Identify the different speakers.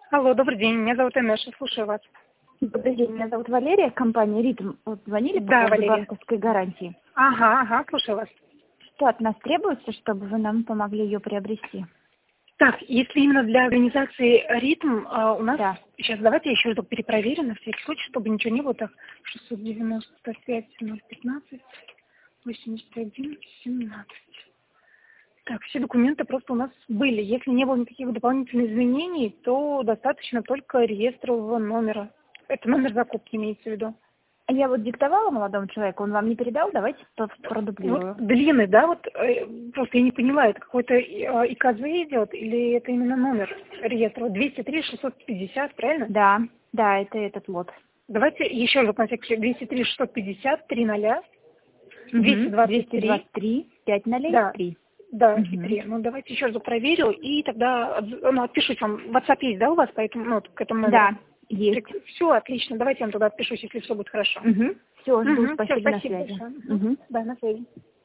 Speaker 1: Алло, добрый день, меня зовут Инесса, слушаю вас.
Speaker 2: Добрый день, меня зовут Валерия, компания «Ритм». Вот звонили по
Speaker 1: Да,
Speaker 2: поводу
Speaker 1: Валерия.
Speaker 2: банковской гарантии.
Speaker 1: Ага, слушаю вас.
Speaker 2: Что от нас требуется, чтобы вы нам помогли ее приобрести?
Speaker 1: Так, если именно для организации «Ритм», у нас...
Speaker 2: Да.
Speaker 1: Сейчас давайте я еще разок перепроверю на всякий случай, чтобы ничего не было. Так, 695 015 81 17. Так, все документы просто у нас были. Если не было никаких дополнительных изменений, то достаточно только реестрового номера. Это номер закупки имеется в виду.
Speaker 2: Я вот диктовала молодому человеку, он вам не передал, давайте продублирую.
Speaker 1: Вот длинный, да, вот просто я не поняла, это какой-то ИКЗ идет или это именно номер реестра? 203 650, правильно?
Speaker 2: Да, это этот лот.
Speaker 1: Давайте еще раз на всякий случай. 203 650 300
Speaker 2: 223 503
Speaker 1: да,
Speaker 2: 3.
Speaker 1: Да, и 3. Ну давайте еще раз проверю и тогда отпишусь вам. WhatsApp есть, да, у вас, поэтому к этому номеру?
Speaker 2: Да, есть.
Speaker 1: Все, отлично. Давайте я вам тогда отпишусь, если все будет хорошо.
Speaker 2: Все, жду,
Speaker 1: Всё,
Speaker 2: спасибо, на
Speaker 1: спасибо
Speaker 2: связи.
Speaker 1: большое. Да, на связи.